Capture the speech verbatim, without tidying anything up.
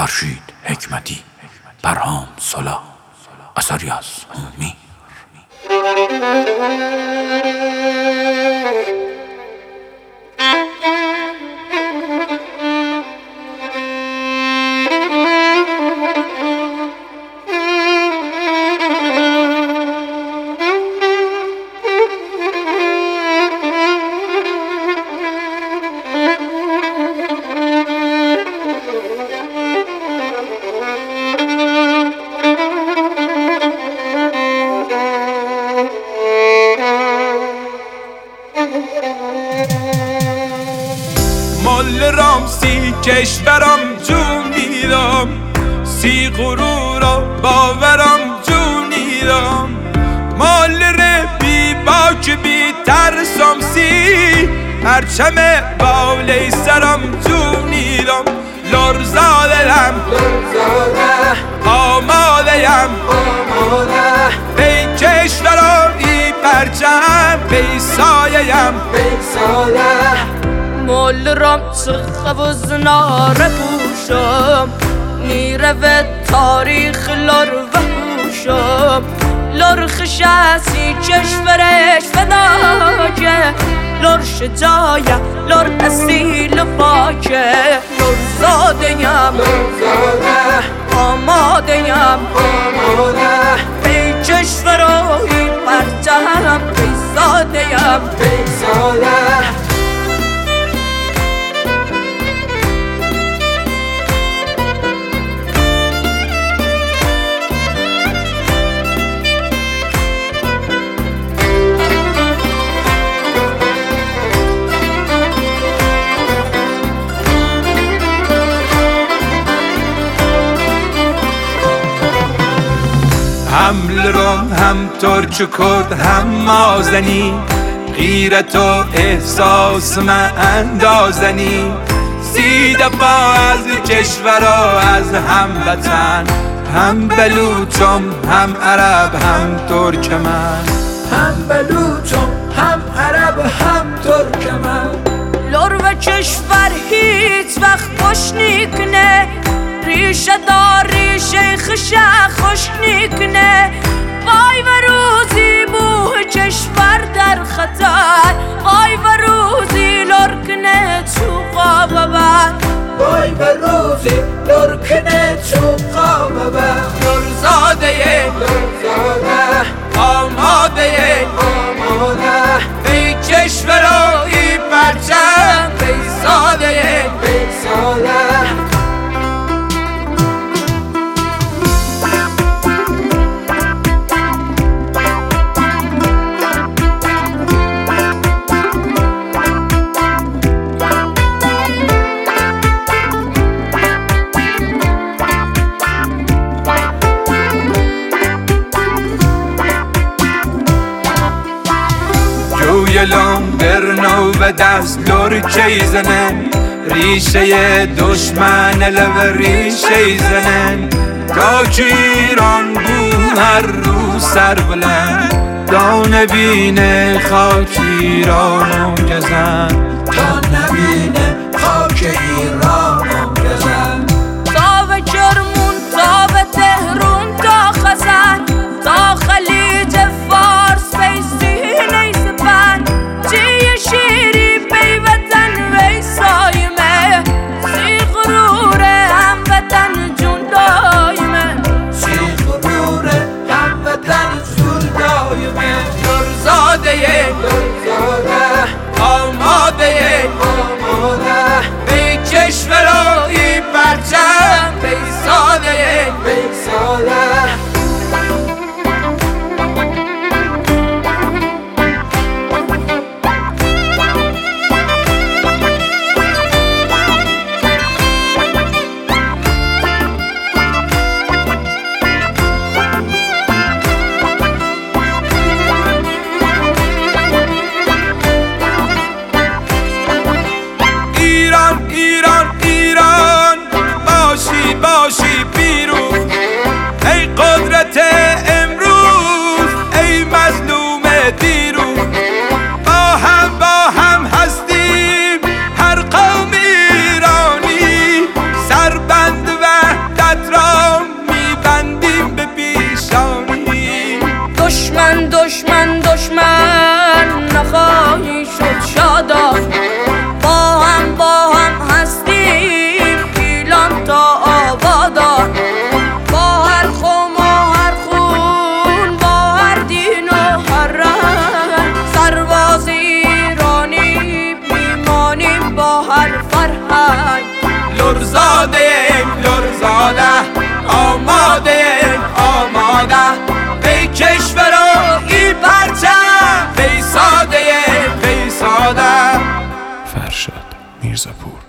فرشید حکمتی، برهام صلاح، اثری از امید. مال رام سی کشورم جونیدم، سی غرورا باورم جونیدم. مال ربی باک بی ترسم سی پرچم بالی سرم جونیدم. لرزادم آماده‌ام بی کشورم ای پرچم بی سایه‌ام. مال رام سخف و زناره پوشم، میره و تاریخ لر و پوشم. لر خشاسی کشورش فداکه، لر شجایه لر اصیل پاکه. لر زاده‌یم آماده‌یم بی کشور و ای پرچم بی زاده‌یم. هم لرام هم ترک و کرد هم مازنی، غیرت و احساس من اندازنی. سی دفعه از کشورا از هم وطن، هم بلوچم هم عرب هم ترکمن. هم بلوچم هم عرب هم ترکمن. لر و کشور هیچ وقت خوش نیکنه، ریشه دار ریشه خشه خوش نیکنه. وای و روزی بو کشور در خطر، وای و روزی لرکنه چوقا ببر. وای و روزی لرکنه چوقا ببر. لرزاده آماده بی کشور و ای پرچم بی ساده. جویلم برنو و دست لر کی زنن، ریشه دشمن لب ریشه زنن. تا که ایران بو هر رو سر بلند، تا نبینه خاک ایرانم گزن. تا نبینه خاک ایرانم گزن. تا به کرمون تا به تهرون تا خزن، تا خلیج فارس بی سینه سپن. جی شیری بی وطن وی سایمه، سی غرور هم وطن جون دایمه. سی غرور هم وطن جون دایمه. لرزاده آماده بی کشور و ای پرچم بی ساده. ایران ایران ایران باشی باشی پیروز، ای قدرت امروز ای مظلوم دیروز. با هم با هم هستیم هر قوم ایرانی، سربند و میرزاپور.